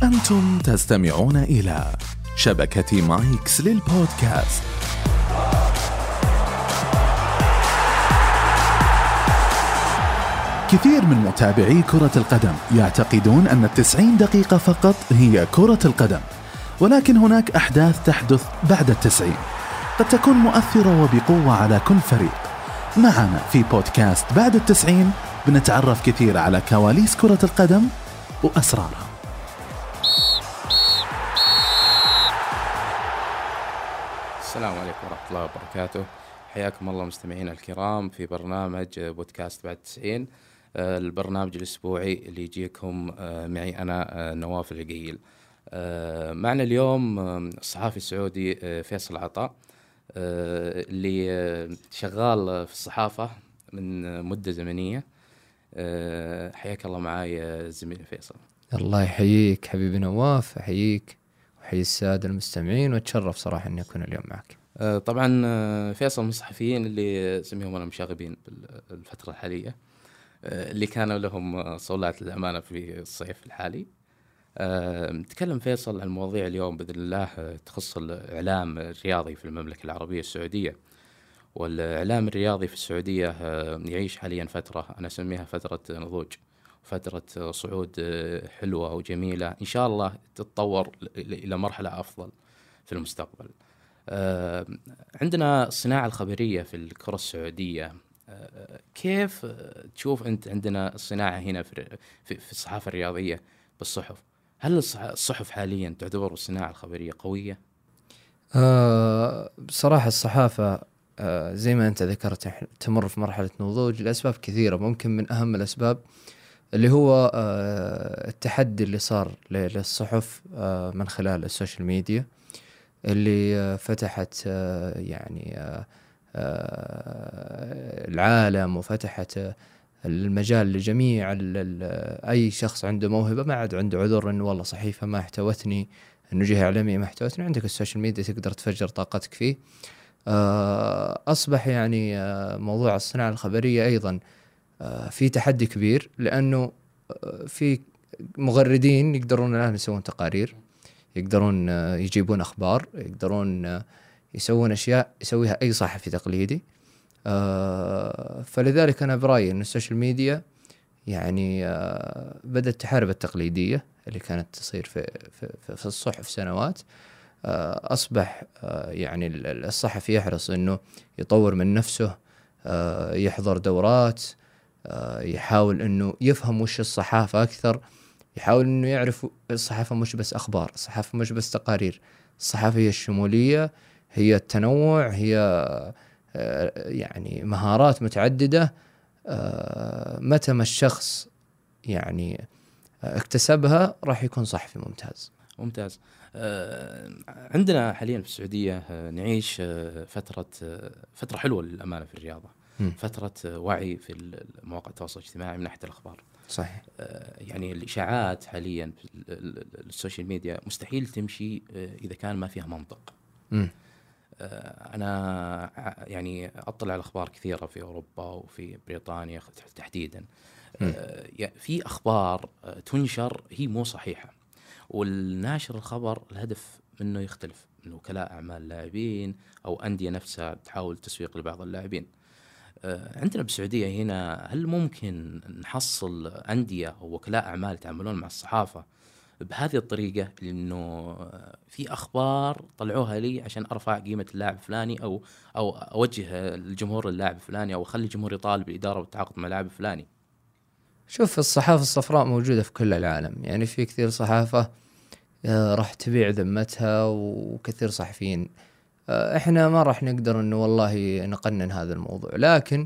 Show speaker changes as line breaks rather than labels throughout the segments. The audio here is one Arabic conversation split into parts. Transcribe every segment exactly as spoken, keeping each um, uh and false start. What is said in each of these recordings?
أنتم تستمعون إلى شبكة مايكس للبودكاست. كثير من متابعي كرة القدم يعتقدون أن التسعين دقيقة فقط هي كرة القدم، ولكن هناك أحداث تحدث بعد التسعين قد تكون مؤثرة وبقوة على كل فريق. معنا في بودكاست بعد التسعين بنتعرف كثير على كواليس كرة القدم وأسرارها.
السلام عليكم ورحمة الله وبركاته. حياكم الله مستمعينا الكرام في برنامج بودكاست بعد التسعين، البرنامج الأسبوعي اللي يجيكم معي أنا نواف العقيل. معنا اليوم الصحافي السعودي فيصل عطا اللي شغال في الصحافة من مدة زمنية. حياك الله معاي زميلي فيصل.
الله يحييك حبيبي نواف، أحييك وحيي السادة المستمعين، واتشرف صراحة أني أكون اليوم معك.
طبعا فيصل من الصحفيين اللي سميهم أنا مشاغبين بالفترة الحالية، اللي كانوا لهم صولات للأمانة في الصيف الحالي. نتكلم فيصل عن مواضيع اليوم بإذن الله تخص الإعلام الرياضي في المملكة العربية السعودية. والإعلام الرياضي في السعودية يعيش حاليا فترة أنا أسميها فترة نضوج، فترة صعود حلوة وجميلة إن شاء الله تتطور إلى مرحلة أفضل في المستقبل. عندنا الصناعة الخبرية في الكرة السعودية، كيف تشوف أنت عندنا الصناعة هنا في في الصحافة الرياضية بالصحف؟ هل الصحف حاليا تعتبر الصناعة الخبرية قوية؟
أه بصراحة الصحافة أه زي ما أنت ذكرت تمر في مرحلة نضوج لأسباب كثيرة. ممكن من أهم الأسباب اللي هو أه التحدي اللي صار للصحف أه من خلال السوشيال ميديا اللي أه فتحت أه يعني أه العالم، وفتحت المجال لجميع أي شخص عنده موهبة ما عاد عنده عذر إنه والله صحيفة ما احتوتني، إنه جهة إعلامية ما احتوتني. عندك السوشيال ميديا تقدر تفجر طاقتك فيه. أصبح يعني موضوع الصناعة الخبرية أيضا في تحدي كبير، لأنه في مغردين يقدرون الآن يسوون تقارير، يقدرون يجيبون أخبار، يقدرون يسوون أشياء يسويها أي صحفي تقليدي. آه فلذلك أنا برأيي أن السوشيال ميديا يعني آه بدأت تحارب التقليدية اللي كانت تصير في, في, في الصحف سنوات. آه أصبح آه يعني الصحفي يحرص أنه يطور من نفسه، آه يحضر دورات، آه يحاول أنه يفهم وش الصحافة أكثر، يحاول أنه يعرف الصحافة مش بس أخبار، الصحافة مش بس تقارير، الصحافة هي الشمولية، هي التنوع، هي يعني مهارات متعددة. متى ما الشخص يعني اكتسبها راح يكون صحفي ممتاز.
ممتاز. عندنا حاليا في السعودية نعيش فترة فترة حلوة للأمانة في الرياضة، م. فترة وعي في مواقع التواصل الاجتماعي من ناحية الأخبار.
صحيح.
يعني الإشاعات حاليا في السوشيال ميديا مستحيل تمشي إذا كان ما فيها منطق. م. أنا يعني أطلع على أخبار كثيرة في أوروبا وفي بريطانيا تحديدا، في أخبار تنشر هي مو صحيحة، والناشر الخبر الهدف منه يختلف من وكلاء أعمال لاعبين أو أندية نفسها تحاول تسويق لبعض اللاعبين. عندنا بالسعودية هنا هل ممكن نحصل أندية أو وكلاء أعمال يتعاملون مع الصحافة بهذه الطريقة، لأنه في أخبار طلعوها لي عشان أرفع قيمة اللاعب فلاني أو أو أوجه الجمهور للاعب فلاني أو أخلي الجمهور يطالب الإدارة بالتعاقد مع لاعب فلاني؟
شوف، الصحافة الصفراء موجودة في كل العالم، يعني في كثير صحافة راح تبيع ذمتها وكثير صحفيين. إحنا ما راح نقدر إنه والله نقنن هذا الموضوع، لكن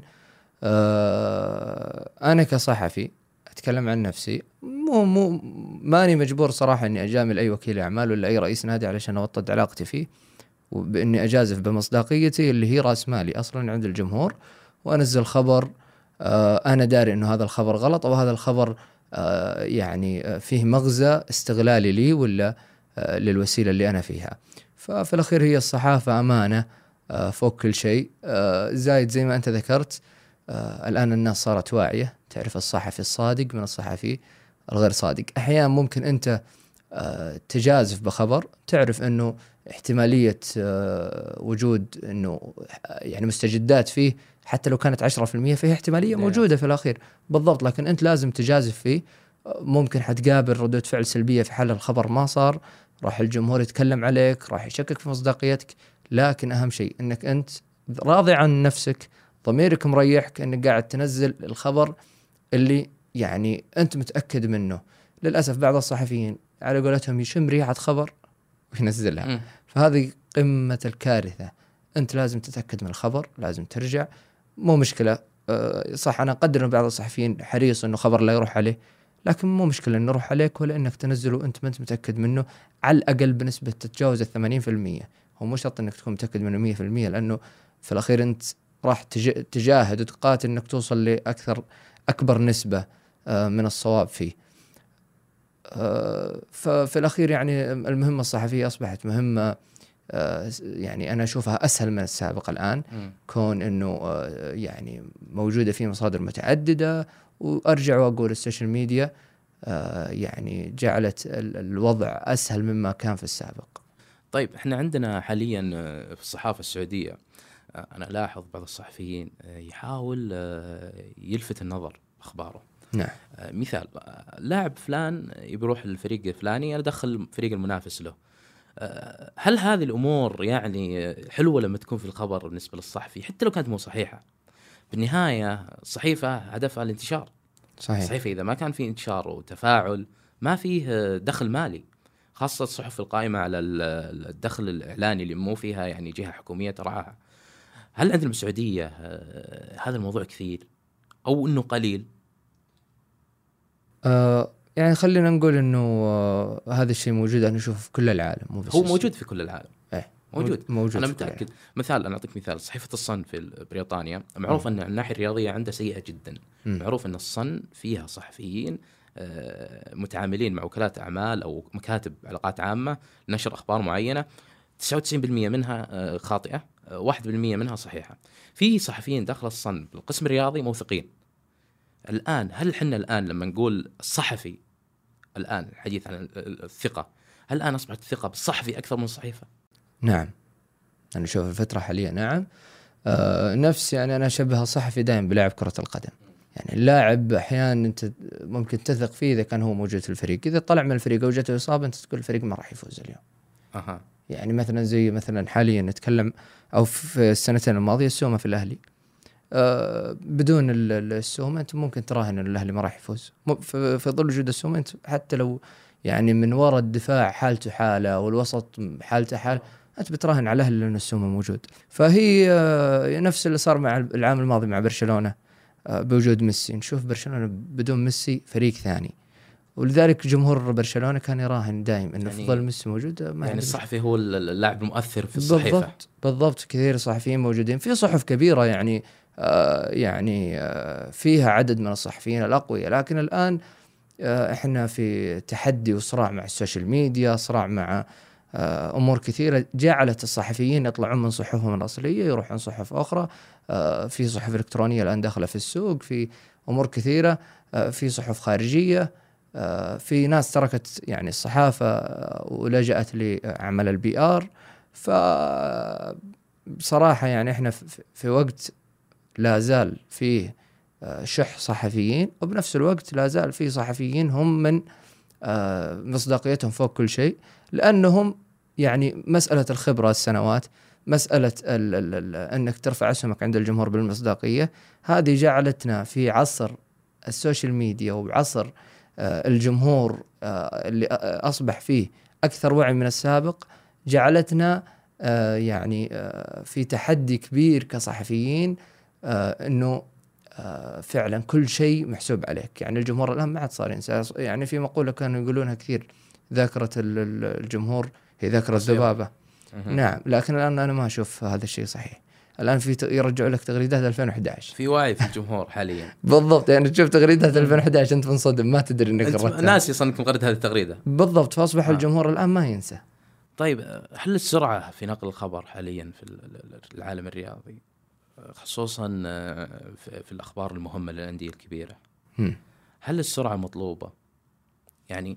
أنا كصحفي أتكلم عن نفسي، مو مو ماني مجبور صراحة إني أجامل أي وكيل أعمال ولا أي رئيس نادي علشان أوطد علاقتي فيه، وبإني أجازف بمصداقيتي اللي هي رأس مالي أصلاً عند الجمهور، وأنزل خبر آه أنا داري إنه هذا الخبر غلط، أو هذا الخبر آه يعني فيه مغزى استغلالي لي ولا آه للوسيلة اللي أنا فيها. ففي الأخير هي الصحافة أمانة آه فوق كل شيء. آه زايد زي ما أنت ذكرت، آه الآن الناس صارت واعية، تعرف الصحفي الصادق من الصحفي الغير صادق. أحيانا ممكن أنت آه تجازف بخبر تعرف أنه احتمالية آه وجود أنه يعني مستجدات فيه حتى لو كانت عشرة في المية فيها احتمالية موجودة في الأخير بالضبط، لكن أنت لازم تجازف فيه. ممكن حتقابل ردود فعل سلبية في حال الخبر ما صار، راح الجمهور يتكلم عليك، راح يشكك في مصداقيتك، لكن أهم شيء أنك أنت راضي عن نفسك، ضميرك مريحك أنك قاعد تنزل الخبر اللي يعني أنت متأكد منه. للأسف بعض الصحفيين على قولتهم يشم ريحة خبر وينزلها، فهذه قمة الكارثة. أنت لازم تتأكد من الخبر، لازم ترجع. مو مشكلة أه صح، أنا أقدر أن بعض الصحفيين حريص أنه خبر لا يروح عليه، لكن مو مشكلة أنه يروح عليك ولا أنك تنزله أنت ما أنت متأكد منه على الأقل بنسبة تتجاوز الثمانين في المية. هو مو شرط أنك تكون متأكد منه مية في المية، لأنه في الأخير أنت راح تجاهد وتقاتل أنك توصل لأكثر أكبر نسبة أه من الصواب فيه. أه ففي الأخير يعني المهمة الصحفية أصبحت مهمة أه يعني أنا أشوفها أسهل من السابق الآن، م. كون أنه أه يعني موجودة في مصادر متعددة. وأرجع وأقول السوشيال ميديا آه يعني جعلت الوضع أسهل مما كان في السابق.
طيب احنا عندنا حاليا في الصحافة السعودية أنا ألاحظ بعض الصحفيين يحاول يلفت النظر أخباره.
نعم.
مثال لاعب فلان يروح الفريق الفلاني أنا أدخل الفريق المنافس له. هل هذه الأمور يعني حلوة لما تكون في الخبر بالنسبة للصحفي حتى لو كانت مو صحيحة؟ بالنهاية الصحيفة هدفها الانتشار.
صحيح.
الصحيفة إذا ما كان في انتشار وتفاعل ما فيه دخل مالي، خاصة الصحف القائمة على الدخل الإعلاني اللي مو فيها يعني جهة حكومية ترعاها. هل عندنا بالسعودية هذا الموضوع كثير أو إنه قليل؟
آه يعني خلينا نقول إنه آه هذا الشيء موجود، أنا أشوفه في كل العالم. مو بس
هو موجود في كل العالم.
إيه
موجود.
موجود
أنا متأكد. مثال أنا أعطيك مثال، صحيفة الصن في بريطانيا معروف أن الناحية الرياضية عندها سيئة جدا. م. معروف أن الصن فيها صحفيين متعاملين مع وكالات أعمال أو مكاتب علاقات عامة لنشر أخبار معينة، تسعة وتسعين بالمئة منها خاطئة، واحد بالمئة منها صحيحة. في صحفيين داخل الصن بالقسم الرياضي موثقين. الآن هل حنا الآن لما نقول الصحفي الآن الحديث عن الثقة، هل الآن أصبحت الثقة بالصحفي أكثر من الصحيفة؟
نعم، أنا أشوف الفترة حاليا نعم. آه نفس يعني أنا أشبه الصحفي دائما بلاعب كرة القدم. يعني اللاعب أحيانا أنت ممكن تثق فيه إذا كان هو موجود في الفريق، إذا طلع من الفريق وجته إصابة أنت تقول الفريق ما راح يفوز اليوم.
أها.
يعني مثلا زي مثلا حاليا نتكلم أو في السنتين الماضية السومة في الأهلي، آه بدون السومة أنت ممكن تراهن أن الأهلي ما راح يفوز. في ظل وجود السومة أنت حتى لو يعني من وراء الدفاع حالته حالة والوسط حالته حال، أنت بتراهن على الأهلي لأن السومة موجود. فهي آه نفس اللي صار مع العام الماضي مع برشلونة آه بوجود ميسي. نشوف برشلونة بدون ميسي فريق ثاني، ولذلك جمهور برشلونة كان يراهن دائم انه
يعني
في ظل ميسي موجود ما
يعني الصحفي هو اللاعب المؤثر في الصحيفة.
بالضبط بالضبط. كثير صحفيين موجودين في صحف كبيرة يعني آه يعني آه فيها عدد من الصحفيين الأقوياء، لكن الآن آه احنا في تحدي وصراع مع السوشيال ميديا، صراع مع آه أمور كثيرة جعلت الصحفيين يطلعون من صحفهم الأصلية يروحون صحف أخرى. آه في صحف إلكترونية الآن داخلة في السوق، في أمور كثيرة، آه في صحف خارجية، في ناس تركت يعني الصحافة ولجأت لعمل البي آر. فبصراحة يعني احنا في وقت لا زال فيه شح صحفيين، وبنفس الوقت لا زال فيه صحفيين هم من مصداقيتهم فوق كل شيء، لأنهم يعني مسألة الخبرة السنوات، مسألة ال ال ال أنك ترفع اسمك عند الجمهور بالمصداقية، هذه جعلتنا في عصر السوشيال ميديا وعصر الجمهور اللي أصبح فيه أكثر وعي من السابق، جعلتنا يعني في تحدي كبير كصحفيين أنه فعلا كل شيء محسوب عليك. يعني الجمهور الآن ما عاد صار ينسى. يعني في مقولة كانوا يقولونها كثير، ذاكرة الجمهور هي ذاكرة الذبابة. نعم، لكن الآن أنا ما أشوف هذا الشيء صحيح. الآن في يرجعوا لك تغريدات ألفين وإحدى عشر،
في وعي في الجمهور حاليا.
بالضبط، يعني تشوف تغريدات ألفين وإحدى عشر أنت منصدم ما تدري إنك
قرأتها، ناس يصنكم قرأت هذه التغريدة.
بالضبط، فأصبح آه. الجمهور الآن ما ينسى.
طيب هل السرعة في نقل الخبر حاليا في العالم الرياضي خصوصا في الأخبار المهمة للأندية الكبيرة،
م.
هل السرعة مطلوبة؟ يعني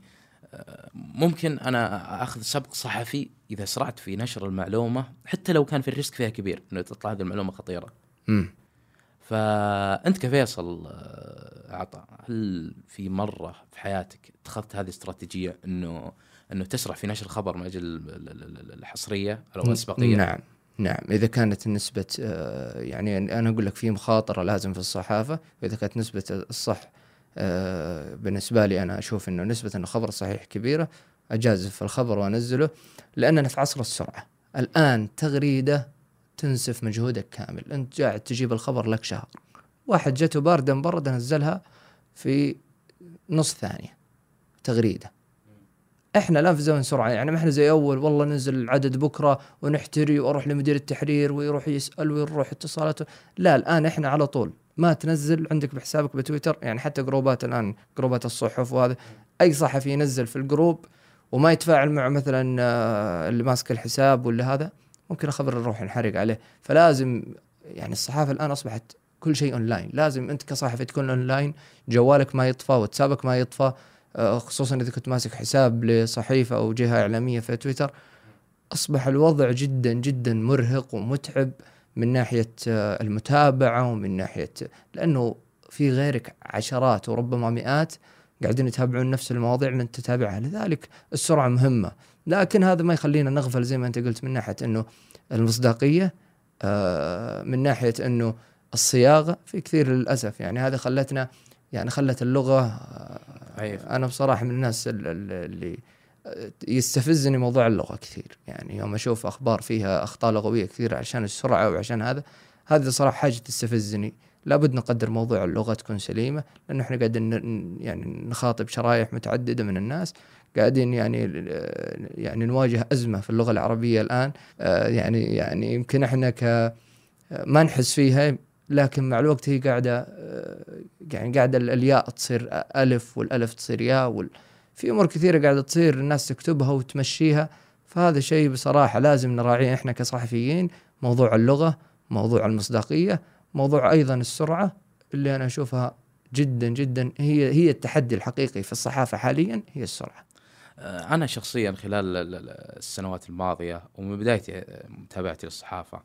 ممكن انا اخذ سبق صحفي اذا اسرعت في نشر المعلومه، حتى لو كان في الريسك فيها كبير انه تطلع هذه المعلومه خطيره.
امم
فانت كفيصل عطا، هل في مره في حياتك اتخذت هذه الاستراتيجيه انه انه تسرع في نشر الخبر من اجل الحصريه او الاسبقيه؟
نعم نعم. اذا كانت نسبه يعني انا اقول لك في مخاطره لازم في الصحافه، واذا كانت نسبه الصح بالنسبه لي انا اشوف انه نسبه انه خبر صحيح كبيره، اجازف الخبر وانزله، لاننا في عصر السرعه. الان تغريده تنسف مجهودك كامل، انت قاعد تجيب الخبر لك شهر، واحد جته باردا برد نزلها في نص ثانيه تغريده. احنا لا في زمن سرعه، يعني ما احنا زي اول والله ننزل العدد بكره ونحتري واروح لمدير التحرير ويروح يسال ويروح اتصالاته. لا الان احنا على طول ما تنزل عندك بحسابك بتويتر، يعني حتى جروبات الان جروبات الصحف وهذا، اي صحفي ينزل في الجروب وما يتفاعل مع مثلا اللي ماسك الحساب ولا هذا، ممكن الخبر نروح نحرق عليه. فلازم يعني الصحافه الان اصبحت كل شيء اونلاين، لازم انت كصحفي تكون اونلاين، جوالك ما يطفى واتسابك ما يطفى، خصوصا إذا كنت ماسك حساب لصحيفة أو جهة إعلامية في تويتر. أصبح الوضع جدا جدا مرهق ومتعب من ناحية المتابعة ومن ناحية، لأنه في غيرك عشرات وربما مئات قاعدين يتابعون نفس المواضيع اللي أنت تتابعها، لذلك السرعة مهمة. لكن هذا ما يخلينا نغفل زي ما أنت قلت من ناحية أنه المصداقية، من ناحية أنه الصياغة في كثير للأسف، يعني هذا خلتنا يعني خلت اللغة. أنا بصراحة من الناس اللي يستفزني موضوع اللغة كثير، يعني يوم أشوف أخبار فيها أخطاء لغوية كثير عشان السرعة وعشان هذا هذا صراحة حاجة تستفزني. لابد نقدر موضوع اللغة تكون سليمة، لأنه إحنا قاعدين يعني نخاطب شرائح متعددة من الناس، قاعدين يعني يعني نواجه أزمة في اللغة العربية الآن. يعني يعني يمكن إحنا ك ما نحس فيها، لكن مع الوقت هي قاعدة يعني قاعدة الياء تصير ألف والألف تصير ياء وال... في أمور كثيرة قاعدة تصير الناس تكتبها وتمشيها. فهذا شيء بصراحة لازم نراعيه إحنا كصحفيين، موضوع اللغة، موضوع المصداقية، موضوع أيضا السرعة، اللي أنا أشوفها جدا جدا هي هي التحدي الحقيقي في الصحافة حاليا، هي السرعة.
أنا شخصيا خلال السنوات الماضية ومن بداية متابعتي للصحافة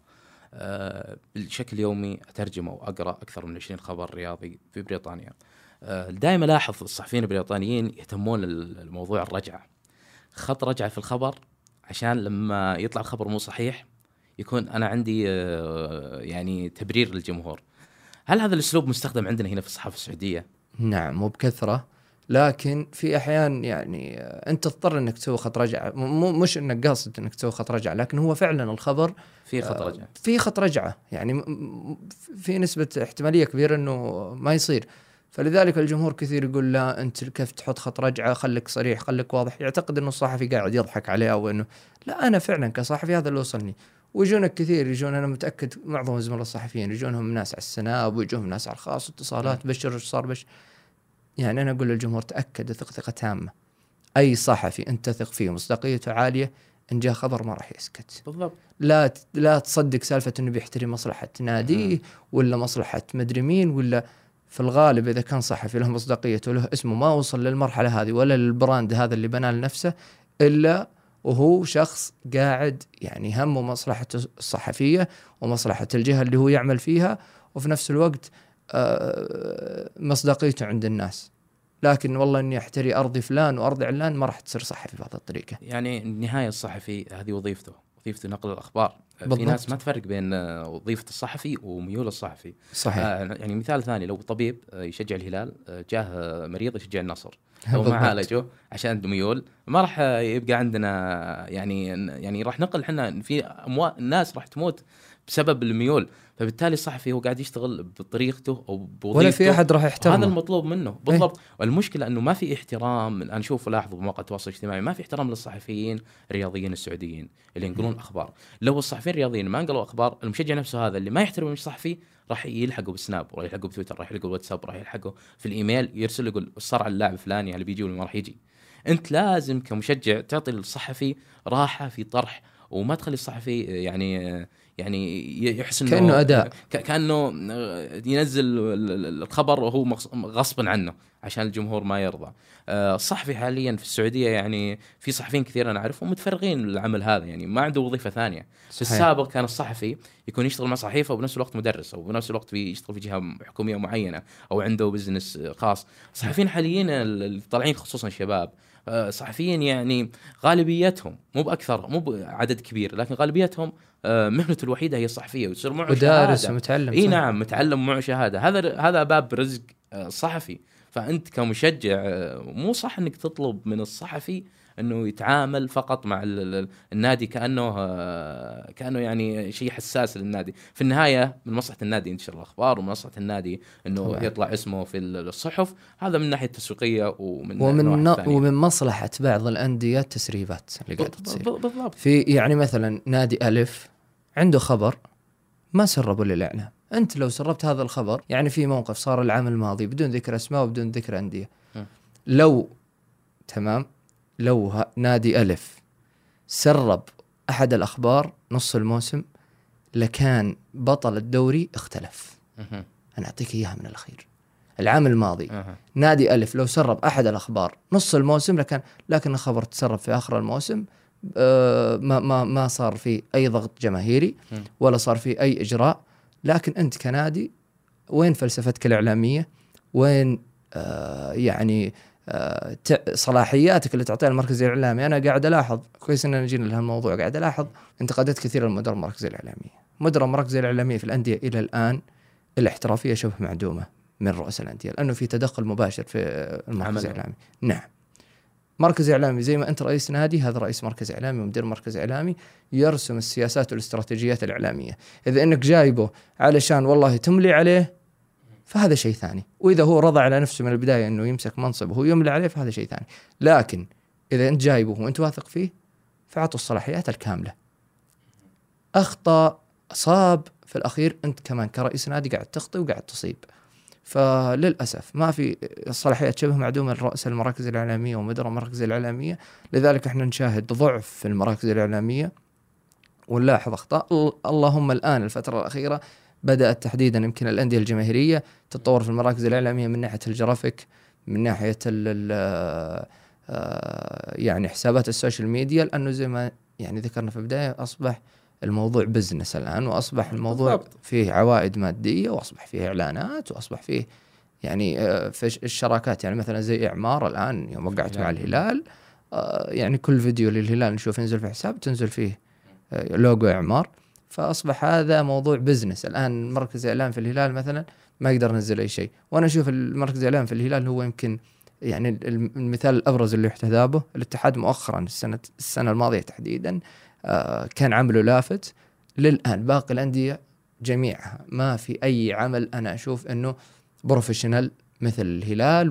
بشكل يومي أترجم أو أقرأ أكثر من عشرين خبر رياضي في بريطانيا. دائما لاحظ الصحفيين البريطانيين يهتمون الموضوع الرجعة، خط رجعة في الخبر، عشان لما يطلع الخبر مو صحيح يكون أنا عندي يعني تبرير للجمهور. هل هذا الأسلوب مستخدم عندنا هنا في الصحافة السعودية؟
نعم، مو بكثرة، لكن في أحيان يعني أنت تضطر أنك تسوي خط رجعة، مو مش أنك قاصد أنك تسوي خط رجعة، لكن هو فعلا الخبر
في خط رجعة،
في خط رجعة، يعني في نسبة احتمالية كبيرة أنه ما يصير. فلذلك الجمهور كثير يقول لا أنت كيف تحط خط رجعة، خليك صريح خليك واضح، يعتقد أنه الصحفي قاعد يضحك عليه، أو أنه لا أنا فعلا كصحفي هذا اللي وصلني. ويجونك كثير، يجون أنا متأكد معظم الزملاء الصحفيين يجونهم ناس على السناب ويجونهم ناس على الخاص واتصالات بشر ايش صار بش. يعني أنا أقول للجمهور تأكد ثق ثقة تامة، أي صحفي أنت تثق فيه مصداقيته عالية، إن جاء خبر ما راح يسكت.
بالضبط.
لا لا تصدق سالفة إنه بيحترم مصلحة ناديه ولا مصلحة مدري مين، ولا في الغالب إذا كان صحفي له مصداقيته وله اسمه ما وصل للمرحلة هذه ولا للبراند هذا اللي بناه لنفسه، إلا وهو شخص قاعد يعني همه مصلحة الصحفية ومصلحة الجهة اللي هو يعمل فيها، وفي نفس الوقت مصداقيته عند الناس. لكن والله إني أحتري أرضي فلان وأرضي علان، ما راح تصير صحفي بهذه الطريقة.
يعني النهاية الصحفي هذه وظيفته، وظيفته نقل الأخبار.
بالضبط.
في ناس ما تفرق بين وظيفة الصحفي وميول الصحفي.
صحيح.
آه يعني مثال ثاني، لو طبيب يشجع الهلال جاه مريض يشجع النصر، لو ما عالجه عشان عنده ميول ما راح يبقى عندنا يعني يعني راح نقل حنا في أموال الناس راح تموت بسبب الميول. فبالتالي الصحفي هو قاعد يشتغل بطريقته او بوظيفته،
ولا في احد راح يحترمه.
هذا المطلوب منه بالضبط. إيه؟ والمشكله انه ما في احترام. انا اشوف لاحظ بمواقع التواصل الاجتماعي ما في احترام للصحفيين الرياضيين السعوديين اللي ينقلون اخبار. لو الصحفيين الرياضيين ما نقلوا اخبار، المشجع نفسه هذا اللي ما يحترم الصحفي راح يلحقه بالسناب، وراح يلحقه بتويتر، راح يلحقه بالواتساب، راح يلحقه في الايميل، يرسل يقول صار على اللاعب الفلاني اللي بيجي ولا ما راح يجي. انت لازم كمشجع تعطي للصحفي راحه في طرح، وما تخلي الصحفي يعني يعني يحس
كأنه أداء،
كأنه ينزل الخبر وهو غصبا عنه عشان الجمهور ما يرضى. آه، الصحفي حاليا في السعوديه يعني في صحفيين كثير انا اعرفهم متفرغين للعمل هذا، يعني ما عنده وظيفه ثانيه. في السابق كان الصحفي يكون يشتغل مع صحيفه وبنفس الوقت مدرس، او بنفس الوقت في يشتغل في جهه حكوميه معينه، او عنده بزنس خاص. الصحفيين حاليا اللي طالعين خصوصا الشباب صحفيين يعني غالبيتهم مو باكثر مو بعدد كبير، لكن غالبيتهم مهنته الوحيده هي الصحفيه، ويصير معه
ودارس ومتعلم.
اي نعم، متعلم معه شهاده. هذا هذا باب رزق صحفي. فانت كمشجع مو صح انك تطلب من الصحفي انه يتعامل فقط مع النادي كانه كانه يعني شيء حساس للنادي. في النهايه من مصلحه النادي ينشر الاخبار، ومن مصلحه النادي انه طبعا يطلع اسمه في الصحف. هذا من ناحيه التسويقيه، ومن
ومن ومن مصلحه بعض الانديه التسريبات اللي قاعده تصير
بالضبط.
في يعني مثلا نادي الف عنده خبر ما سربوا للاعلام، انت لو سربت هذا الخبر يعني في موقف صار العام الماضي بدون ذكر اسماء وبدون ذكر انديه، لو تمام لو نادي ألف سرب أحد الأخبار نص الموسم لكان بطل الدوري اختلف. أنا أعطيك إياها من الأخير. العام الماضي أه. نادي ألف لو سرب أحد الأخبار نص الموسم لكان، لكن الخبر تسرب في آخر الموسم آه ما ما ما صار فيه أي ضغط جماهيري ولا صار فيه أي إجراء. لكن أنت كنادي وين فلسفتك الإعلامية؟ وين آه يعني آه صلاحياتك اللي تعطيها المركز الإعلامي؟ أنا قاعد ألاحظ كويس إننا جينا لهالموضوع، قاعد ألاحظ انتقادات كثيرة لمدير المراكز الإعلامية. مدير المراكز الإعلامية في الأندية إلى الآن الاحترافية شبه معدومة من رؤساء الأندية، لأنه في تدخل مباشر في المركز الإعلامي. نعم، مركز إعلامي زي ما أنت رئيس نادي، هذا رئيس مركز إعلامي ومدير مركز إعلامي يرسم السياسات والاستراتيجيات الإعلامية. إذا أنك جايبه علشان والله تملي عليه فهذا شيء ثاني، وإذا هو رضى على نفسه من البداية أنه يمسك منصب وهو يملي عليه فهذا شيء ثاني. لكن إذا أنت جايبه وأنت واثق فيه فعطوا الصلاحيات الكاملة. أخطأ صاب في الأخير أنت كمان كرئيس نادي قاعد تخطئ وقاعد تصيب، فللأسف ما في الصلاحيات شبه معدومة لرؤساء المراكز الإعلامية ومدراء المراكز الإعلامية. لذلك احنا نشاهد ضعف في المراكز الإعلامية ونلاحظ أخطاء. اللهم الآن الفترة الأخيرة بدأت تحديدا يمكن الأندية الجماهيرية تتطور في المراكز الإعلامية من ناحية الجرافيك، من ناحية يعني حسابات السوشيال ميديا، لأنه زي ما يعني ذكرنا في البداية أصبح الموضوع بزنس الآن، وأصبح الموضوع بالضبط. فيه عوائد مادية، وأصبح فيه إعلانات، وأصبح فيه يعني في الشراكات. يعني مثلا زي إعمار الآن يوم وقعت مع الهلال يعني كل فيديو للهلال نشوف ينزل في حساب تنزل فيه لوجو إعمار. فأصبح هذا موضوع بزنس الآن. مركز إعلام في الهلال مثلا ما يقدر ينزل أي شيء، وأنا أشوف المركز الإعلام في الهلال هو يمكن يعني المثال الأبرز اللي يحتذى به. الاتحاد مؤخرا السنة السنة الماضية تحديدا آه كان عمله لافت. للآن باقي الأندية جميعها ما في أي عمل أنا أشوف أنه بروفيشنال مثل الهلال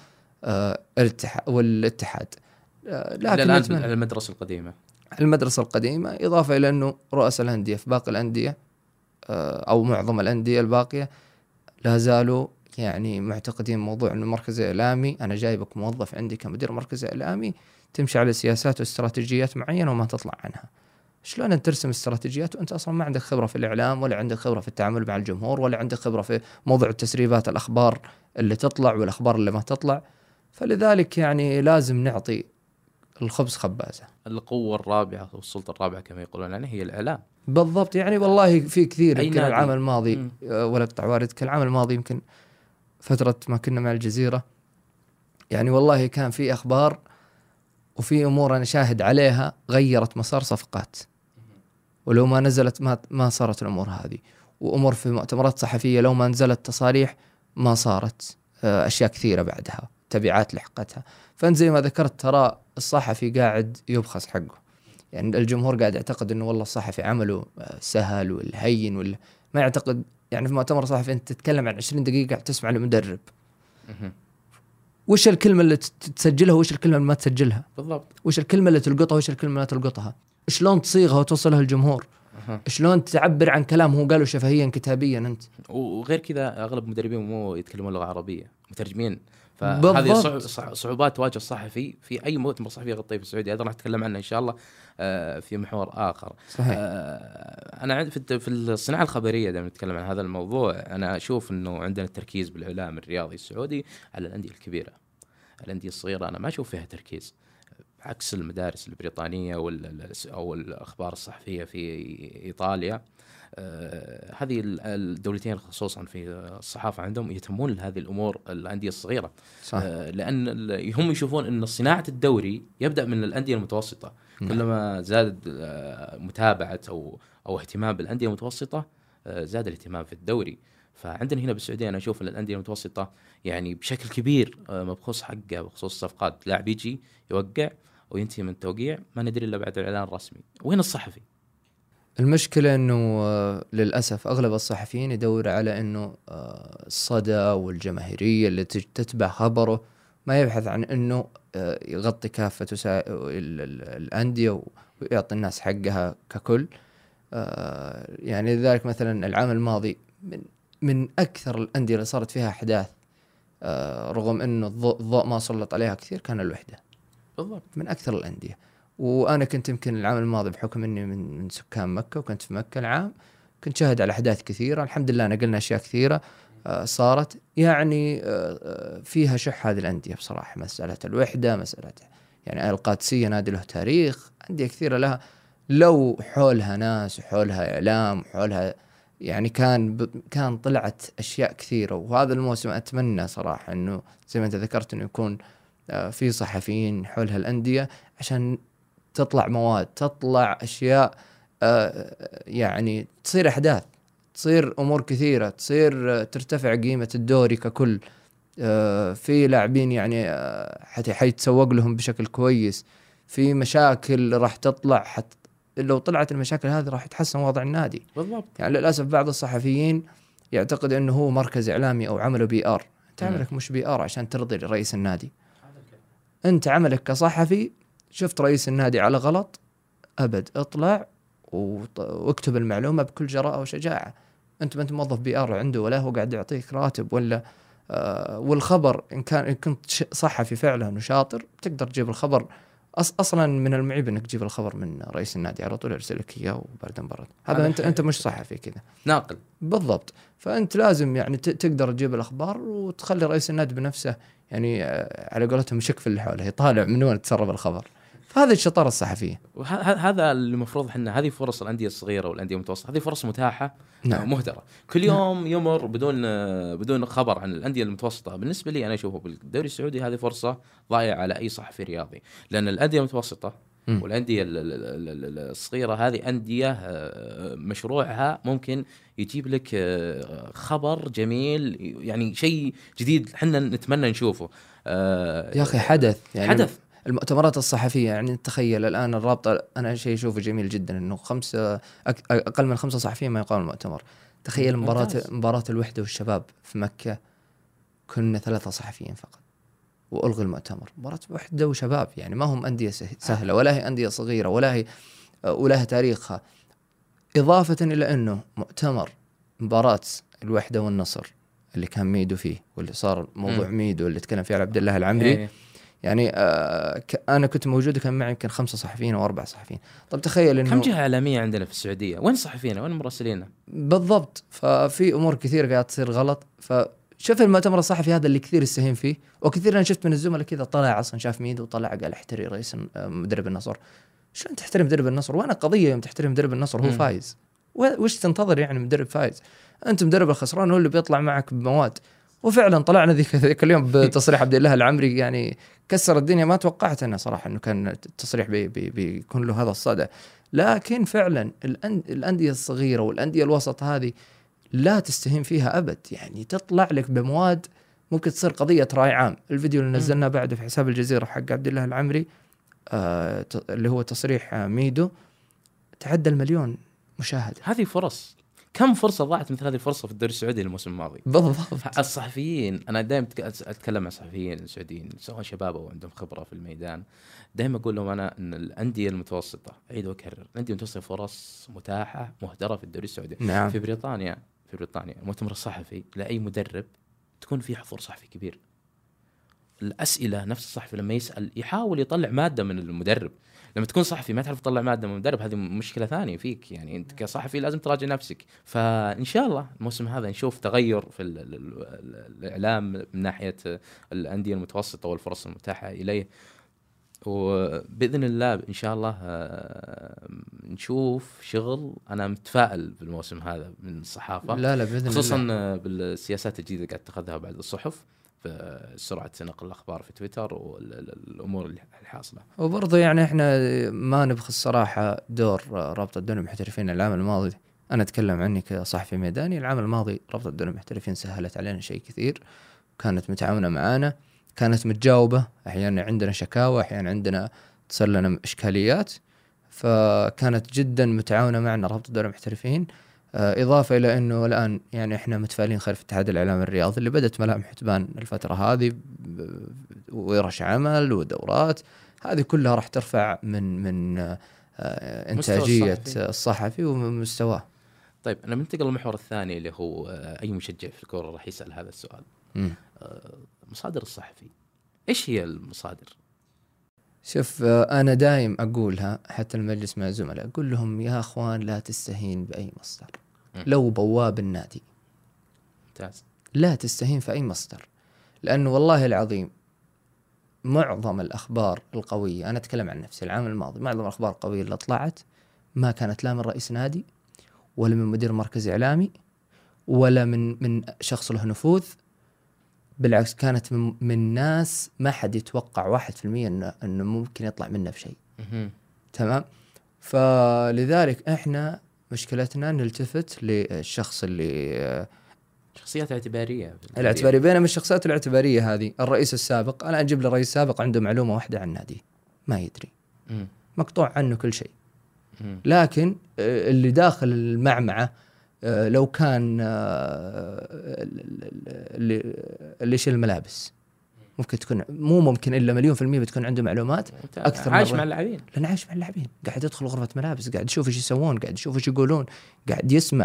والاتحاد. آه لكن
الآن المدرسة القديمة
المدرسة القديمة إضافة إلى أنه رؤساء الأندية في باقي الأندية آه أو معظم الأندية الباقية لا زالوا يعني معتقدين موضوع أنه المركز الإعلامي أنا جايبك موظف عندي كمدير مركز إعلامي تمشي على سياسات واستراتيجيات معينة وما تطلع عنها. شلون أنت ترسم استراتيجيات وأنت أصلا ما عندك خبرة في الإعلام، ولا عندك خبرة في التعامل مع الجمهور، ولا عندك خبرة في موضوع التسريبات الأخبار اللي تطلع والأخبار اللي ما تطلع؟ فلذلك يعني لازم نعطي الخبز خبازة.
القوة الرابعة والسلطة الرابعة كما يقولون يعني هي الإعلام.
بالضبط. يعني والله في كثير يمكن العام الماضي ولا اقطع واردك، العام الماضي يمكن فترة ما كنا مع الجزيرة يعني والله كان في أخبار وفي أمور أنا شاهد عليها غيرت مسار صفقات، ولو ما نزلت ما ما صارت الأمور هذه. وأمور في مؤتمرات صحفية لو ما نزلت تصاريح ما صارت أشياء كثيرة بعدها تبعات لحقتها. فأنت زي ما ذكرت ترى الصحفي قاعد يبخس حقه. يعني الجمهور قاعد يعتقد إنه والله الصحفي عمله سهل والهين ولا ما يعتقد. يعني في مؤتمر صحفي أنت تتكلم عن عشرين دقيقة تسمع لمدرب وش الكلمة اللي تسجلها وش الكلمة اللي ما تسجلها
بالضبط،
وش الكلمة اللي تلقطها وش الكلمة اللي ما تلقطها، شلون تصيغها وتوصلها للجمهور، شلون تعبر عن كلام هو قاله شفهيا كتابيا أنت.
وغير كذا أغلب مدربين مو يتكلمون لغة عربية، مترجمين. فهذه صعوبات تواجه الصحفي في اي مؤتمر صحفي يغطيه في السعوديه. هذا راح نتكلم عنه ان شاء الله في محور اخر.
صحيح.
انا عندي في الصناعه الخبريه دائما نتكلم عن هذا الموضوع. انا اشوف انه عندنا التركيز بالاعلام الرياضي السعودي على الانديه الكبيره. الانديه الصغيره انا ما اشوف فيها تركيز، عكس المدارس البريطانيه او الاخبار الصحفيه في ايطاليا. آه هذه الدولتين خصوصا في الصحافه عندهم يهتمون لهذه الامور الانديه الصغيره.
صح.
آه لان هم يشوفون ان صناعه الدوري يبدا من الانديه المتوسطه. م. كلما زادت آه متابعه او او اهتمام بالانديه المتوسطه آه زاد الاهتمام في الدوري. فعندنا هنا بالسعوديه انا اشوف الانديه المتوسطه يعني بشكل كبير آه مبخوص حقه بخصوص الصفقات. لاعب يجي يوقع وينتهي من التوقيع ما ندري الا بعد الاعلان الرسمي. وين الصحفي؟
المشكلة أنه للأسف أغلب الصحفيين يدور على أنه الصدى والجماهيرية اللي تتبع خبره، ما يبحث عن أنه يغطي كافة الأندية ويعطي الناس حقها ككل. يعني لذلك مثلا العام الماضي من من أكثر الأندية اللي صارت فيها أحداث رغم أنه الضوء ما سلط عليها كثير كان الوحدة.
بالضبط.
من أكثر الأندية. وأنا كنت يمكن العام الماضي بحكم أني من, من سكان مكة وكنت في مكة العام كنت شاهد على أحداث كثيرة. الحمد لله نقلنا أشياء كثيرة آه صارت يعني آه فيها شح هذه الأندية بصراحة. مسألة الوحدة، مسألة يعني القادسية نادي له تاريخ، أندية كثيرة لها لو حولها ناس وحولها إعلام وحولها يعني كان كان طلعت أشياء كثيرة. وهذا الموسم أتمنى صراحة أنه زي ما أنت ذكرت أنه يكون آه في صحفيين حولها الأندية عشان تطلع مواد، تطلع أشياء آه يعني تصير أحداث، تصير أمور كثيرة، تصير ترتفع قيمة الدوري ككل. آه في لاعبين يعني آه حتى حيتسوق لهم بشكل كويس، في مشاكل راح تطلع حت لو طلعت المشاكل هذه راح يتحسن وضع النادي.
بالضبط.
يعني للأسف بعض الصحفيين يعتقد أنه هو مركز إعلامي أو عمله بي آر. أنت عملك مش بي آر عشان ترضي رئيس النادي. أنت عملك كصحفي شفت رئيس النادي على غلط أبد اطلع واكتب المعلومة بكل جراءة وشجاعة. أنت ما أنت موظف بي آر عنده ولا هو قاعد يعطيك راتب ولا آه والخبر إن كان إن كنت صحفي فعلا وشاطر تقدر تجيب الخبر. أص أصلا من المعيب إنك تجيب الخبر من رئيس النادي على طول يرسل لك إياه وبردن برد. هذا أنت أنت مش صحفي كذا،
ناقل.
بالضبط. فأنت لازم يعني تقدر تجيب الأخبار وتخلي رئيس النادي بنفسه يعني آه على قولتهم يشك في اللي حوله، يطالع من وين تسرب الخبر. فهذه الشطارة الصحفية.
وهذا اللي المفروض احنا هذه فرص الأندية الصغيرة والأندية المتوسطة، هذه فرص متاحة.
نعم.
مهدرة كل يوم يمر بدون بدون خبر عن الأندية المتوسطة. بالنسبة لي أنا أشوفه بالدوري السعودي هذه فرصة ضايعة على أي صحفي رياضي، لأن الأندية المتوسطة م. والأندية الصغيرة هذه أندية مشروعها ممكن يجيب لك خبر جميل، يعني شيء جديد حنا نتمنى نشوفه.
يا أخي حدث يعني
حدث
المؤتمرات الصحفية. يعني تخيل الآن الرابطة، أنا شيء أشوفه جميل جدا إنه خمسة أقل من خمسة صحفيين ما يقام المؤتمر. تخيل مباراة مباراة الوحدة والشباب في مكة كنا ثلاثة صحفيين فقط وألغي المؤتمر. مباراة وحدة وشباب يعني ما هم أندية سهلة ولا هي أندية صغيرة ولا هي ولا هي تاريخها. إضافة إلى أنه مؤتمر مباراة الوحدة والنصر اللي كان ميدو فيه واللي صار موضوع م. ميدو اللي تكلم فيه عبد الله العمري
إيه.
يعني آه أنا كنت موجود كان معي يمكن خمسة صحفيين أو أربع صحفيين. طب تخيل إنه
كم جهة إعلامية عندنا في السعودية؟ وين صحفيين وين مراسلين؟
بالضبط. ففي أمور كثير قاعد تصير غلط. فشوف المؤتمر الصحفي هذا اللي كثير يستهين فيه، وكثير أنا شفت من الزملاء كذا طلع أصلا شاف ميدو وطلع قال احتري رئيس مدرب النصر. شلون تحترم مدرب النصر وأنا قضية يوم تحترم مدرب النصر هو م. فايز؟ وش تنتظر يعني مدرب فايز؟ أنت مدرب الخسران هو اللي بيطلع معك بمواد. وفعلا طلعنا ذيك ذيك اليوم بتصريح عبد الله العمري يعني كسر الدنيا. ما توقعت أنا صراحة إنه كان التصريح بي بي بيكون له هذا الصدى. لكن فعلا الأندية الصغيرة والأندية الوسط هذه لا تستهين فيها أبد. يعني تطلع لك بمواد ممكن تصير قضية رأي عام. الفيديو اللي نزلناه بعده في حساب الجزيرة حق عبد الله العمري آه اللي هو تصريح ميدو تعدى المليون مشاهدة.
هذه فرص. كم فرصة ضاعت مثل هذه الفرصة في الدوري السعودي الموسم الماضي؟
بالضبط.
الصحفيين أنا دائما أتكلم مع صحفيين السعوديين سواء شباب أو عندهم خبرة في الميدان، دائما أقول لهم أنا أن الأندية المتوسطة أعيد وأكرر الأندية المتوسطة فرص متاحة مهدرة في الدوري السعودي.
نعم.
في بريطانيا في بريطانيا المؤتمر الصحفي لأي مدرب تكون فيه حضور صحفي كبير، الأسئلة نفس الصحفي لما يسأل يحاول يطلع مادة من المدرب. لما تكون صحفي ما تعرف تطلع مادة من المدرب هذه مشكلة ثانية فيك، يعني أنت كصحفي لازم تراجع نفسك. فإن شاء الله الموسم هذا نشوف تغير في ال ال ال الإعلام من ناحية الأندية المتوسطة والفرص المتاحة إليه، وبإذن الله إن شاء الله نشوف شغل. أنا متفائل بالموسم هذا من الصحافة،
لا لا بإذن
خصوصا
الله.
بالسياسات الجديدة قاعد تتخذها بعض الصحف في سرعة نقل الأخبار في تويتر والأمور الحاصلة.
وبرضه يعني إحنا ما نبخس الصراحة دور رابطة الدوري المحترفين العام الماضي. أنا أتكلم عني كصحفي ميداني. العام الماضي رابطة الدوري المحترفين سهلت علينا شيء كثير، كانت متعاونة معانا، كانت متجاوبة. أحيانا عندنا شكاوى، أحيانا عندنا تصل لنا إشكاليات، فكانت جدا متعاونة معنا رابطة الدوري المحترفين. إضافة إلى أنه الآن يعني إحنا متفائلين خير في اتحاد الإعلام الرياضي اللي بدأت ملامح تبان الفترة هذه، ورش عمل ودورات، هذه كلها راح ترفع من من إنتاجية الصحفي. الصحفي ومستواه.
طيب أنا بنتقل للمحور الثاني اللي هو أي مشجع في الكرة راح يسأل هذا السؤال. م. مصادر الصحفي إيش هي المصادر؟
شوف أنا دايم أقولها حتى المجلس مع الزملاء، أقول لهم يا أخوان لا تستهين بأي مصدر. م. لو بواب النادي
ممتاز،
لا تستهين في أي مصدر، لأنه والله العظيم معظم الأخبار القوية، أنا أتكلم عن نفسي العام الماضي، معظم الأخبار القوية اللي طلعت ما كانت لا من رئيس نادي ولا من مدير مركز إعلامي ولا من من شخص له نفوذ، بالعكس كانت من, من ناس ما حد يتوقع واحد في المية إنه, إنه ممكن يطلع منه بشيء. تمام. فلذلك إحنا مشكلتنا نلتفت للشخص اللي
شخصيات اعتبارية
الاعتبارية بينما من الشخصيات الاعتبارية هذه الرئيس السابق. أنا أجيب للرئيس السابق عنده معلومة واحدة عن النادي ما يدري، م. مقطوع عنه كل شيء، م. لكن اللي داخل المعمعة لو كان اللي يشيل الملابس ممكن تكون مو ممكن إلا مليون في المية بتكون عنده معلومات أكثر.
عايش مع اللاعبين،
لأن عايش مع اللاعبين، قاعد يدخل غرفة ملابس، قاعد يشوف إيش يسوون، قاعد يشوف إيش يقولون، قاعد يسمع.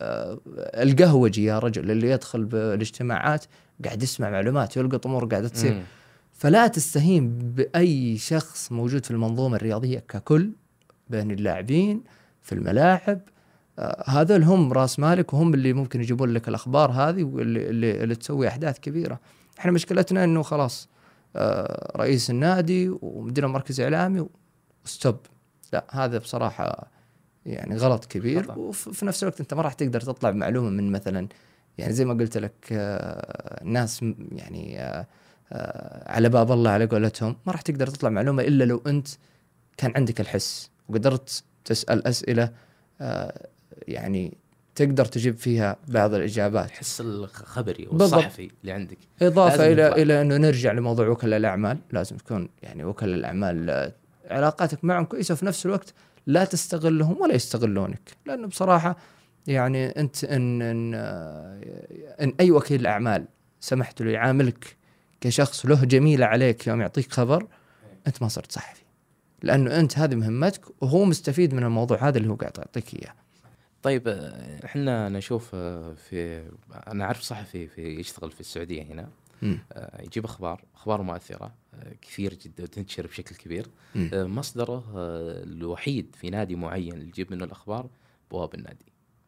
القهوجي يا رجل اللي يدخل بالاجتماعات قاعد يسمع معلومات، يلقط أمور قاعدة تصير. م. فلا تستهين بأي شخص موجود في المنظومة الرياضية ككل، بين اللاعبين في الملاعب. آه هذول هم راس مالك، وهم اللي ممكن يجيبون لك الأخبار هذه واللي اللي, اللي تسوي أحداث كبيرة. احنا مشكلتنا إنه خلاص آه رئيس النادي ومدير مركز إعلامي وستوب. لا هذا بصراحة يعني غلط كبير. خطأ. وفي نفس الوقت أنت ما راح تقدر تطلع بمعلومة من مثلا يعني زي ما قلت لك آه ناس يعني آه آه على باب الله على قولتهم، ما راح تقدر تطلع معلومة إلا لو أنت كان عندك الحس وقدرت تسأل أسئلة آه يعني تقدر تجيب فيها بعض الإجابات.
الحس الخبري والصحفي اللي عندك.
إضافة إلى إلى إنه نرجع لموضوع وكلاء الأعمال، لازم تكون يعني وكلاء الأعمال علاقاتك معهم كويسة، وفي نفس الوقت لا تستغلهم ولا يستغلونك. لأنه بصراحة يعني أنت إن إن, إن أي وكيل أعمال سمحت له يعاملك كشخص له جميلة عليك يوم يعطيك خبر، أنت ما صرت صحفي، لأنه أنت هذه مهمتك وهو مستفيد من الموضوع هذا اللي هو قاعد يعطيك إياه.
طيب احنا نشوف في انا اعرف صحفي في يشتغل في السعوديه هنا، م. يجيب اخبار اخبار مؤثره كثير جدا وتنتشر بشكل كبير. م. مصدره الوحيد في نادي معين اللي يجيب منه الاخبار بواب النادي.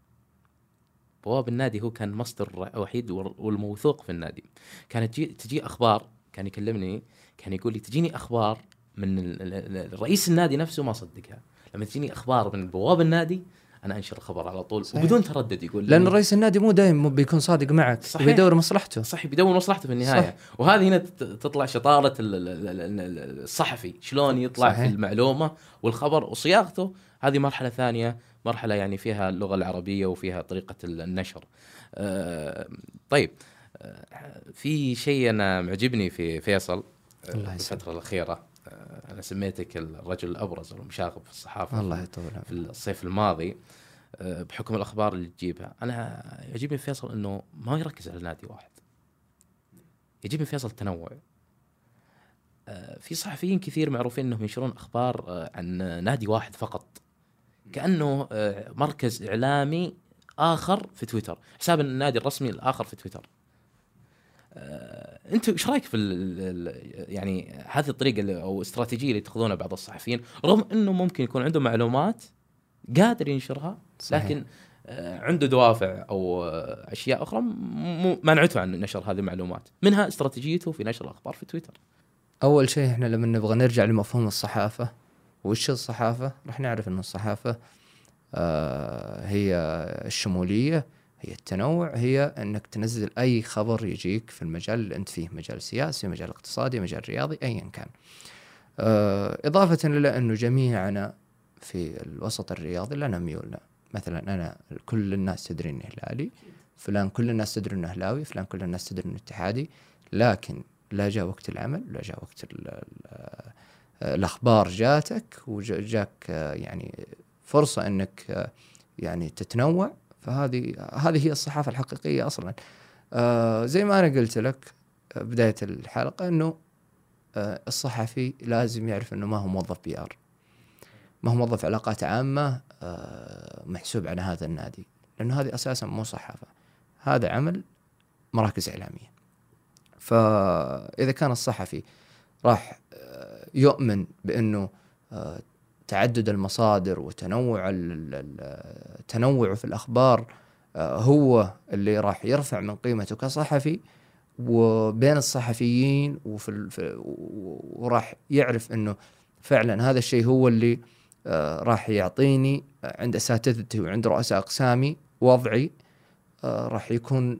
بواب النادي هو كان مصدر وحيد والموثوق في النادي. كانت تجي, تجي اخبار، كان يكلمني كان يقول لي تجيني اخبار من رئيس النادي نفسه ما صدقها. لما تجيني اخبار من بواب النادي انا انشر الخبر على طول صحيح. وبدون تردد. يقول
لان رئيس النادي مو دائما بيكون صادق معك، بيدور مصلحته.
صحيح، بيدور مصلحته في النهايه. صح. وهذه هنا تطلع شطاره الصحفي، شلون يطلع صحيح. في المعلومه والخبر وصياغته. هذه مرحله ثانيه، مرحله يعني فيها اللغه العربيه وفيها طريقه النشر. آه طيب آه في شيء انا معجبني في فيصل آه الفتره الاخيره. أنا سميتك الرجل الأبرز والمشاغب في الصحافة
الله يطول
في الصيف الماضي بحكم الأخبار اللي تجيبها. أنا يعجبني فيصل إنه ما يركز على نادي واحد، يعجبني فيصل التنوع. في صحفيين كثير معروفين إنهم ينشرون أخبار عن نادي واحد فقط، كأنه مركز إعلامي آخر في تويتر، حساب النادي الرسمي الآخر في تويتر. انتم ايش رايك في ال ال يعني هذه الطريقه اللي او الاستراتيجيه اللي يتخذونها بعض الصحفيين، رغم انه ممكن يكون عنده معلومات قادر ينشرها،
صحيح.
لكن آه، عنده دوافع او آه، اشياء اخرى م- منعته عن نشر هذه المعلومات، منها استراتيجيته في نشر الاخبار في تويتر.
أول شيء إحنا لما نبغى نرجع لمفهوم الصحافة، وش الصحافة؟ راح نعرف إنه الصحافة آه هي الشمولية، هي التنوع، هي إنك تنزل أي خبر يجيك في المجال اللي أنت فيه، مجال سياسي، مجال اقتصادي، مجال رياضي، أيا كان. آه إضافة إلى أنه جميعنا في الوسط الرياضي لنا ميولنا. مثلا أنا كل الناس تدري إني هلالي، فلان كل الناس تدري إنه أهلاوي، فلان كل الناس تدري إنه اتحادي، لكن لا جاء وقت العمل، لا جاء وقت ال ال الأخبار جاتك وجاك يعني فرصة أنك يعني تتنوع، فهذه هذه هي الصحافة الحقيقية أصلا. آه زي ما أنا قلت لك بداية الحلقة أنه آه الصحفي لازم يعرف أنه ما هو موظف بي آر، ما هو موظف علاقات عامة آه محسوب على هذا النادي، لأنه هذه أساسا مو صحافة، هذا عمل مراكز إعلامية. فإذا كان الصحفي راح يؤمن بأنه تعدد المصادر وتنوع التنوع في الأخبار هو اللي راح يرفع من قيمته كصحفي وبين الصحفيين، وفي وراح يعرف أنه فعلا هذا الشيء هو اللي راح يعطيني عند أساتذتي وعند رؤساء أقسامي وضعي، راح يكون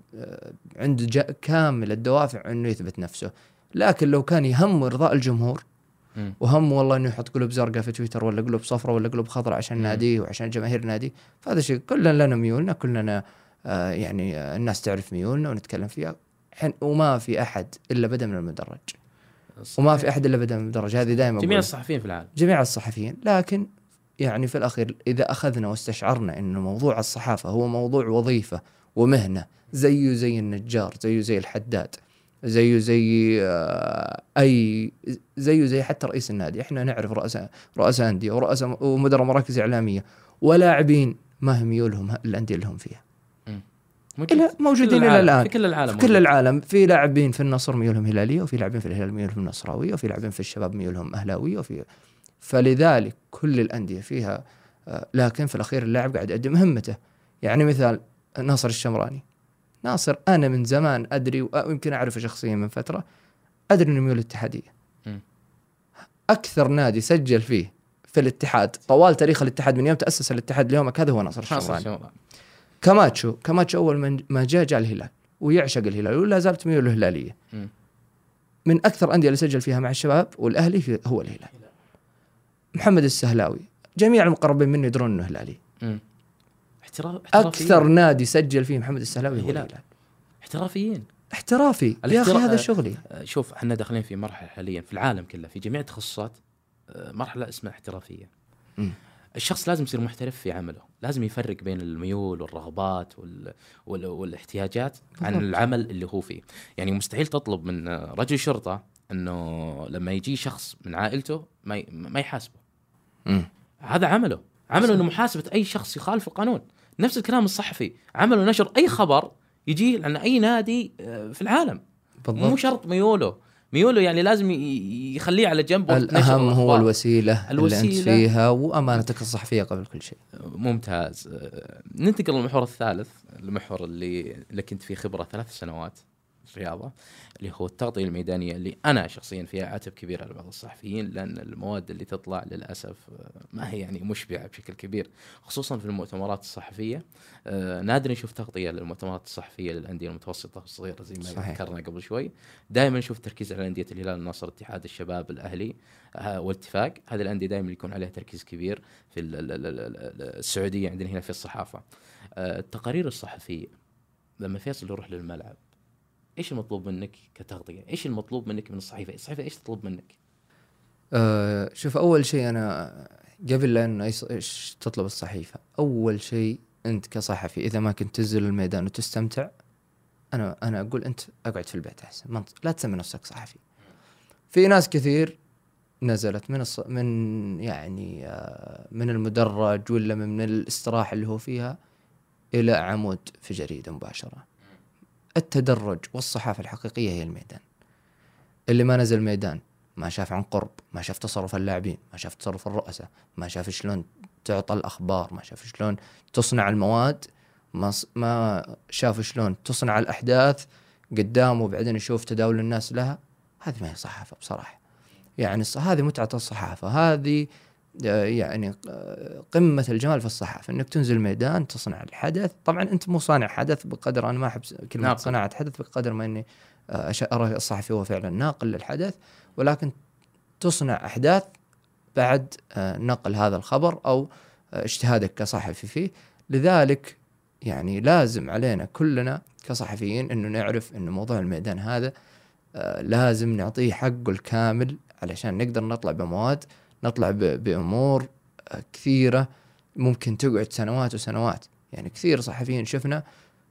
عنده كامل الدوافع أنه يثبت نفسه. لكن لو كان يهم إرضاء الجمهور وهم والله إنه يحط قلوب زرقاء في تويتر ولا قلوب صفراء ولا قلوب خضراء عشان ناديه وعشان جماهير نادي، فهذا شيء كلنا لنا ميولنا، كلنا آه يعني آه الناس تعرف ميولنا ونتكلم فيها، وما في أحد إلا بدأ من المدرج، وما في أحد إلا بدأ من المدرج. هذه دائما
جميع الصحفيين في العالم،
جميع الصحفيين. لكن يعني في الأخير إذا أخذنا واستشعرنا إنه موضوع الصحافة هو موضوع وظيفة ومهنة، زيه زي النجار، زيه زي الحداد، زيه زي أي زيه زي حتى رئيس النادي. إحنا نعرف رؤساء رؤساء أندية ورؤساء ومدراء مراكز إعلامية ولاعبين ما هم يولهم الأندية اللي هم فيها، موجودين إلى الآن
في كل العالم،
في كل العالم. في لاعبين في النصر ميولهم هلالية، وفي لاعبين في الهلال ميولهم نصراوية، وفي لاعبين في الشباب ميولهم أهلاوية، وفي فلذلك كل الأندية فيها. لكن في الأخير اللاعب قاعد يقدم مهمته. يعني مثال ناصر الشمراني، ناصر أنا من زمان أدري ويمكن أعرفه شخصيا من فترة، أدري إنه ميول الاتحادية. أكثر نادي سجل فيه في الاتحاد طوال تاريخ الاتحاد من يوم تأسس الاتحاد ليومك هذا هو ناصر الشمراني. كاماتشو كاماتشو أول ما جاء جاء الهلال ويعشق الهلال ولا زالت ميوله هلالية. من أكثر أندية اللي سجل فيها مع الشباب والأهلي هو الهلال. محمد السهلاوي جميع المقربين منه يدرون إنه هلالي. أكثر نادي سجل فيه محمد السهلاوي هو الهلال.
احترافيين،
احترافي يا أخي، هذا شغلي.
شوف احنا داخلين في مرحلة حاليا في العالم كله في جميع التخصصات مرحلة اسمها احترافية. م. الشخص لازم يصير محترف في عمله، لازم يفرق بين الميول والرغبات وال... وال... والاحتياجات عن العمل اللي هو فيه. يعني مستحيل تطلب من رجل شرطة أنه لما يجي شخص من عائلته ما, ي... ما يحاسبه. م. هذا عمله عمله أنه محاسبة أي شخص يخالف القانون. نفس الكلام الصحفي، عمله نشر أي خبر يجي عن أي نادي في العالم. بالضبط. مو شرط ميوله ميوله يعني لازم يخليه على جنب.
الأهم هو الوسيلة, الوسيلة اللي أنت فيها وأمانتك الصحفية قبل كل شيء.
ممتاز. ننتقل للمحور الثالث، المحور اللي اللي كنت فيه خبرة ثلاث سنوات في الرياضة، اللي هو التغطية الميدانية، اللي أنا شخصيا فيها عتب كبير على بعض الصحفيين، لأن المواد اللي تطلع للأسف ما هي يعني مشبعة بشكل كبير، خصوصا في المؤتمرات الصحفية. آه نادر نشوف تغطية للمؤتمرات الصحفية للأندية المتوسطة والصغيرة زي ما ذكرنا قبل شوي. دائما نشوف تركيز على أندية الهلال، النصر، اتحاد الشباب، الأهلي آه والاتفاق. هذه الأندية دائما يكون عليها تركيز كبير. في السعودية عندنا هنا في الصحافة آه التقارير الصحفية، لما فيصل يروح للملعب إيش المطلوب منك كتغطية؟ إيش المطلوب منك من الصحيفة؟ الصحيفة إيش تطلب منك؟
أه شوف، أول شيء أنا قبل لأنه إيش تطلب الصحيفة، أول شيء أنت كصحفي إذا ما كنت تنزل الميدان وتستمتع، أنا أنا أقول أنت أقعد في البيت أحسن، منطق. لا تسمي نفسك صحفي. في ناس كثير نزلت من الص... من يعني آه من المدرج ولا من الاستراحة اللي هو فيها إلى عمود في جريدة مباشرة. التدرج والصحافة الحقيقية هي الميدان. اللي ما نزل الميدان ما شاف عن قرب، ما شاف تصرف اللاعبين، ما شاف تصرف الرؤساء، ما شاف شلون تعطى الأخبار، ما شاف شلون تصنع المواد، ما ما شاف شلون تصنع الأحداث قدامه وبعدين يشوف تداول الناس لها. هذه ما هي صحافة بصراحة. يعني هذه متعة الصحافة، هذه يعني قمة الجمال في الصحافة، انك تنزل الميدان تصنع الحدث. طبعا انت مو صانع حدث بقدر، انا ما احب كلمة صناعة حدث بقدر ما اني ارى الصحفي هو فعلا ناقل للحدث، ولكن تصنع احداث بعد نقل هذا الخبر او اجتهادك كصحفي فيه. لذلك يعني لازم علينا كلنا كصحفيين انه نعرف انه موضوع الميدان هذا لازم نعطيه حقه الكامل علشان نقدر نطلع بمواد، نطلع بأمور كثيرة ممكن تقعد سنوات وسنوات. يعني كثير صحفيين شفنا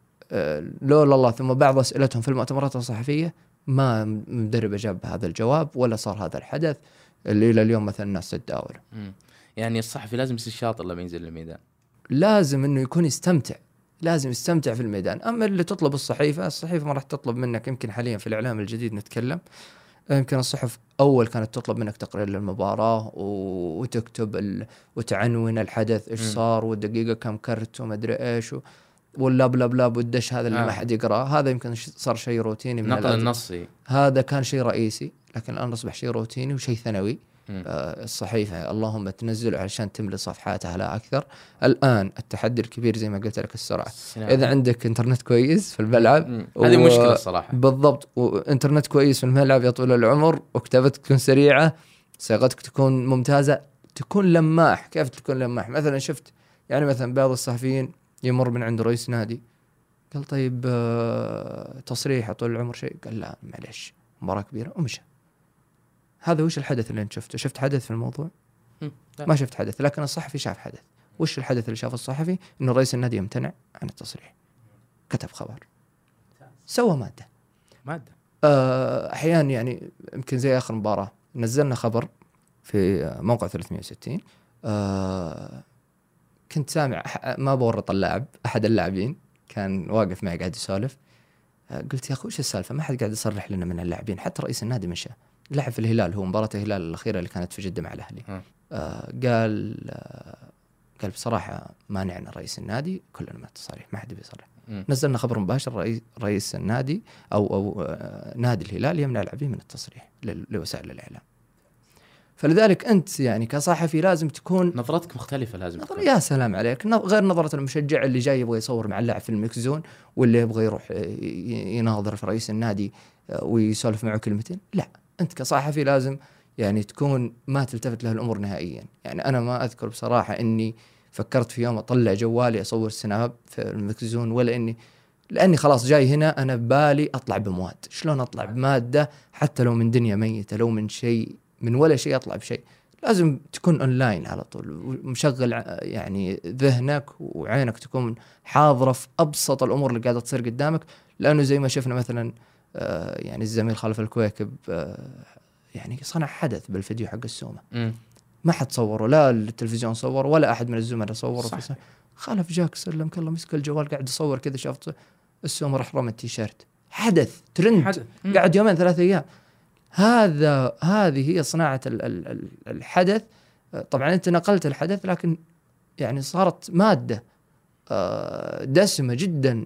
لولا الله ثم بعض أسئلتهم في المؤتمرات الصحفية ما مدرب أجاب هذا الجواب ولا صار هذا الحدث اللي إلى اليوم مثلا الناس تداوله.
يعني الصحفي لازم يصير شاطر لما ينزل الميدان،
لازم إنه يكون يستمتع، لازم يستمتع في الميدان. أما اللي تطلب الصحيفة، الصحيفة ما راح تطلب منك، يمكن حاليا في الإعلام الجديد نتكلم، يمكن الصحف أول كانت تطلب منك تقرير للمباراة وتكتب ال... وتعنون الحدث إيش صار والدقيقة كم كرت وما أدري إيش و... واللاب لاب لاب والدش هذا اللي آه. ما حد يقرأ. هذا يمكن صار شيء روتيني من
نقل النصي،
هذا كان شيء رئيسي، لكن الآن أصبح شيء روتيني وشيء ثانوي. آه الصحيفة اللهم تنزل علشان تملي صفحاتها لا أكثر. الآن التحدي الكبير زي ما قلت لك السرعة. سنعم. إذا عندك إنترنت كويس في الملعب
و... هذه مشكلة الصراحة.
بالضبط، وإنترنت كويس في الملعب يا طويل العمر، وكتابتك تكون سريعة، صياغتك تكون ممتازة، تكون لماح. كيف تكون لماح؟ مثلا شفت يعني مثلا بعض الصحفيين يمر من عند رئيس نادي قال طيب آه تصريح طول العمر شيء، قال لا معلش مباراة كبيرة ومشى. هذا وش الحدث اللي انت شفته؟ شفت حدث في الموضوع؟ ما شفت حدث، لكن الصحفي شاف حدث. وش الحدث اللي شافه الصحفي؟ انه رئيس النادي يمتنع عن التصريح، كتب خبر، سوى مادة
مادة
آه احيانا يعني يمكن زي اخر مباراة نزلنا خبر في موقع ثلاثمية وستين. آه كنت سامع ما بورط اللاعب، احد اللاعبين كان واقف معي قاعد يسولف. آه قلت يا اخي وش السالفة؟ ما حد قاعد يصرح لنا من اللاعبين، حتى رئيس النادي مشى. لعب في الهلال، هو مباراة الهلال الأخيرة اللي كانت في جدة مع الأهلي. آه قال آه قال بصراحة مانعنا رئيس النادي كلنا من التصاريح، ما حد بيصرح. نزلنا خبر مباشر رئيس, رئيس النادي أو, أو آه نادي الهلال يمنع اللاعبين من التصريح لوسائل الإعلام. فلذلك أنت يعني كصحفي لازم تكون
نظرتك مختلفة. لازم
نظر يا سلام عليك، غير نظرة المشجع اللي جاي يبغى يصور مع اللاعب في الميكس زون، واللي يبغى يروح يناظر في رئيس النادي ويسولف معه كلمتين. لا، أنت كصحفي لازم يعني تكون ما تلتفت له الأمور نهائيا. يعني أنا ما أذكر بصراحة إني فكرت في يوم أطلع جوالي أصور سناب في المكزون، ولا إني لأني خلاص جاي هنا أنا ببالي أطلع بمواد. شلون أطلع بمادة حتى لو من دنيا ميتة، لو من شيء من ولا شيء أطلع بشيء؟ لازم تكون أونلاين على طول، مشغل يعني ذهنك وعينك تكون حاضرة في أبسط الأمور اللي قاعدة تصير قدامك. لأنه زي ما شفنا مثلا يعني الزميل خالف الكويكب يعني صنع حدث بالفيديو حق السومة، م. ما حد صوره، لا التلفزيون صور ولا أحد من الزملاء صوره. خالف جاك سلمك الله مسك الجوال قاعد يصور كذا، شافت السومة راح رمى التيشيرت، حدث ترند حدث. قاعد يومين ثلاثة أيام. هذا هذه هي صناعة الحدث. طبعا أنت نقلت الحدث، لكن يعني صارت مادة دسمة جدا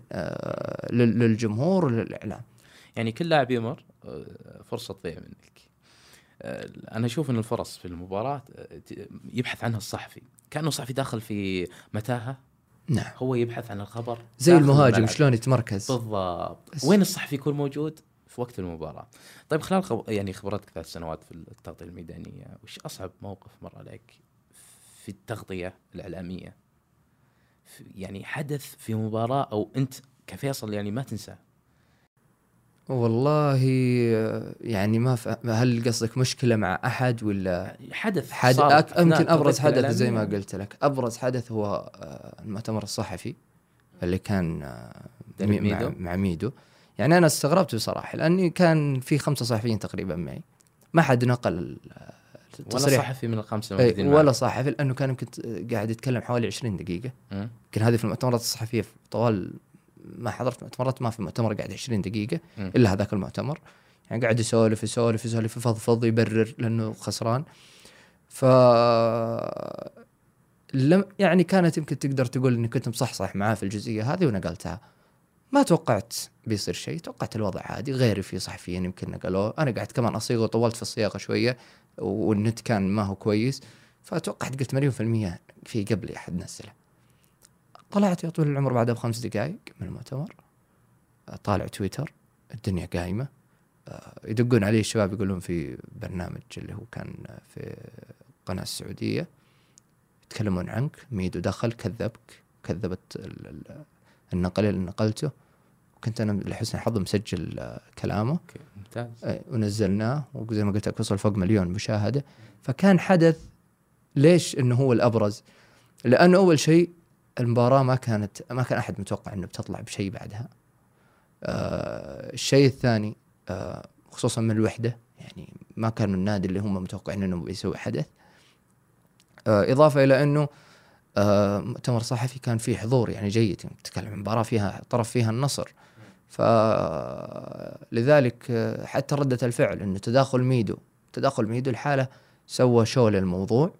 للجمهور وللإعلام.
يعني كل لاعب يمر فرصة تضيع منك. أنا أشوف أن الفرص في المباراة يبحث عنها الصحفي، كأنه صحفي داخل في متاهة.
نعم.
هو يبحث عن الخبر
زي المهاجم شلون يتمركز
بالضبط. وين الصحفي يكون موجود؟ في وقت المباراة. طيب خلال خب... يعني خبرتك ثلاث سنوات في التغطية الميدانية، وش أصعب موقف مر عليك في التغطية الإعلامية؟ في يعني حدث في مباراة أو أنت كفيصل يعني ما تنساه؟
والله يعني ما ف... هل قصدك مشكلة مع أحد ولا
حدث
حد... أك... يمكن أبرز حدث زي ما قلت لك. أبرز حدث هو المؤتمر الصحفي اللي كان مع... مع ميدو. يعني أنا استغربت بصراحة، لأني كان في خمسة صحفيين تقريبا معي، ما حد نقل
التصريح ولا صحفي من الخمسة موجودين معي
ولا صحفي، لأنه كان يمكن قاعد يتكلم حوالي عشرين دقيقة. يمكن هذه في المؤتمرات الصحفية طوال ما حضرت مؤتمرات، ما في مؤتمر قاعد عشرين دقيقة
م.
إلا هذاك المؤتمر، يعني قاعد يسولف يسولف يسولف يفضفض يبرر لأنه خسران. ف لم يعني كانت يمكن تقدر تقول إني كنت مصحصح معاه في الجزئية هذه ونقلتها. ما توقعت بيصير شيء، توقعت الوضع عادي. غيري في صحفيين يمكن نقلوه، أنا قاعد كمان أصيغ وطولت في الصياغة شوية والنت كان ما هو كويس، فتوقعت قلت مليون في المية في قبل أحد نزله. طلعت يا طويل العمر بعدها بخمس دقائق من المؤتمر، طالع تويتر الدنيا قايمة، يدقون عليه الشباب يقولون في برنامج اللي هو كان في قناة السعودية يتكلمون عنك، ميدو دخل كذبك، كذبت النقل اللي نقلته، وكنت أنا لحسن حظ مسجل كلامه
ممتاز،
ونزلناه وزي ما قلت لك وصل فوق مليون مشاهدة. فكان حدث. ليش إنه هو الأبرز؟ لأنه أول شيء المباراة ما كانت ما كان أحد متوقع إنه بتطلع بشيء بعدها. آه الشيء الثاني آه خصوصا من الوحدة، يعني ما كان من النادي اللي هم متوقعين إنه بيسوي حدث. آه إضافة إلى إنه آه مؤتمر صحفي كان فيه حضور يعني جيد، تتكلم عن مباراة فيها طرف فيها النصر، فلذلك آه حتى ردة الفعل إنه تداخل ميدو تداخل ميدو الحالة سوى شو للموضوع.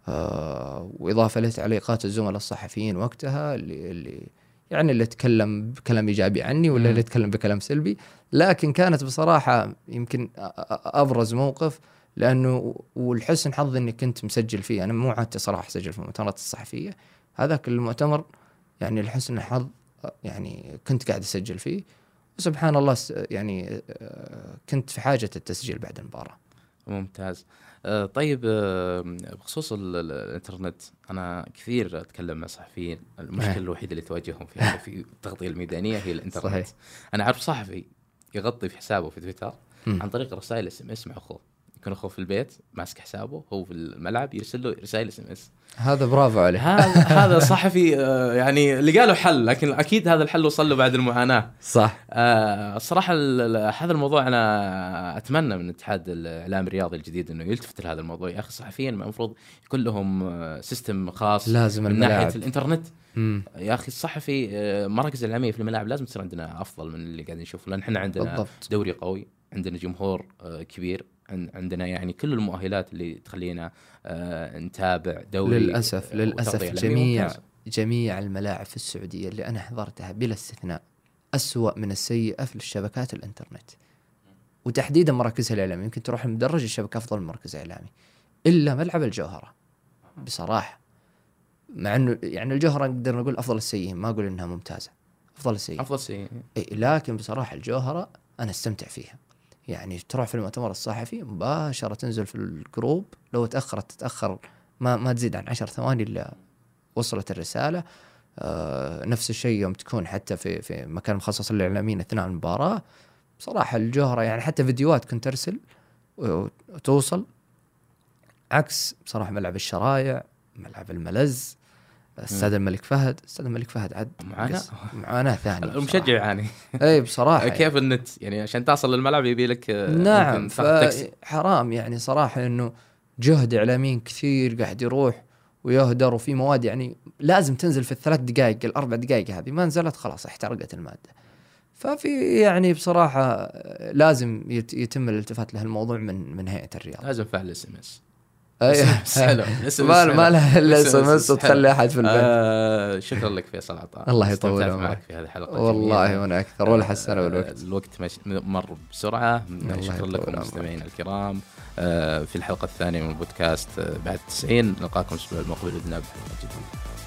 آه وإضافة لتعليقات الزملاء الصحفيين وقتها اللي, اللي يعني اللي تكلم بكلام إيجابي عني ولا اللي تكلم بكلام سلبي، لكن كانت بصراحة يمكن أبرز موقف، لأنه والحسن حظ إني كنت مسجل فيه. أنا مو عادتي صراحة أسجل في المؤتمرات الصحفية، هذاك المؤتمر يعني الحسن الحظ يعني كنت قاعد أسجل فيه، وسبحان الله يعني كنت في حاجة التسجيل بعد المباراة.
ممتاز. آه طيب، آه بخصوص الانترنت، انا كثير اتكلم مع صحفيين، المشكله الوحيده اللي تواجههم فيها في التغطيه الميدانيه هي الانترنت. صحيح. انا عارف صحفي يغطي في حسابه في تويتر م. عن طريق رسائل اس ام اس مع اخوه، يكون اخوه في البيت ماسك حسابه، هو في الملعب يرسل له رسائل اس ام اس.
هذا برافو عليه.
هذا هذا صحفي آه يعني اللي قالوا حل، لكن اكيد هذا الحل وصل له بعد المعاناه.
صح.
آه الصراحه هذا الموضوع انا اتمنى من اتحاد الاعلام الرياضي الجديد انه يلتفت لهذا الموضوع. يا اخي الصحفيين المفروض يكون لهم سيستم خاص
لازم
من
الملاعب.
ناحيه الانترنت.
مم.
يا اخي الصحفي آه مراكز الاعلاميه في الملاعب لازم تصير عندنا افضل من اللي قاعدين نشوفه، لان احنا عندنا بالضبط. دوري قوي، عندنا جمهور آه كبير، عندنا يعني كل المؤهلات اللي تخلينا آه نتابع دوري.
للأسف للأسف جميع جميع الملاعب في السعودية اللي أنا حضرتها بلا استثناء أسوأ من السيئة في الشبكات الإنترنت، وتحديدا مراكزها الإعلامية. يمكن تروح المدرج الشبكة أفضل من مركز إعلامي، إلا ملعب الجوهرة بصراحة. مع إنه يعني الجوهرة نقدر نقول أفضل السيئين، ما أقول إنها ممتازة، أفضل السيئين
أفضل السيئين.
لكن بصراحة الجوهرة أنا استمتع فيها. يعني تروح في المؤتمر الصحفي مباشرة تنزل في الجروب، لو تأخرت تتأخر ما ما تزيد عن عشر ثواني إلا وصلت الرسالة. آه نفس الشيء يوم تكون حتى في في مكان مخصص للإعلاميين أثناء المباراة. بصراحة الجوهرة يعني حتى فيديوهات كنت أرسل وتوصل، عكس بصراحة ملعب الشرايع، ملعب الملز، استاد الملك فهد. استاد الملك فهد عد
معاناة
معاناة ثانية.
المشجع يعني
اي بصراحة
كيف النت يعني عشان تصل للملعب يبي لك
نعم حرام يعني صراحة انه جهد اعلاميين كثير قاعد يروح ويهدر، وفي مواد يعني لازم تنزل في الثلاث دقائق الاربع دقائق هذه ما نزلت خلاص احترقت المادة. ففي يعني بصراحة لازم يتم الالتفات له الموضوع من من هيئة الرياضة.
لازم فعل اس ام اس.
اي ما ما لها الا اس ام اس تخلي احد في البيت.
آه شكرا لك فيصل عطاء،
الله يطول
عمرك في هذه الحلقه
والله وانا اكثر ولا حسنا بالوقت.
الوقت مر بسرعه. شكرا لكم مستمعينا الكرام في الحلقه الثانيه من البودكاست بعد تسعين. نلقاكم الاسبوع المقبل باذن الله بحلقه جديده.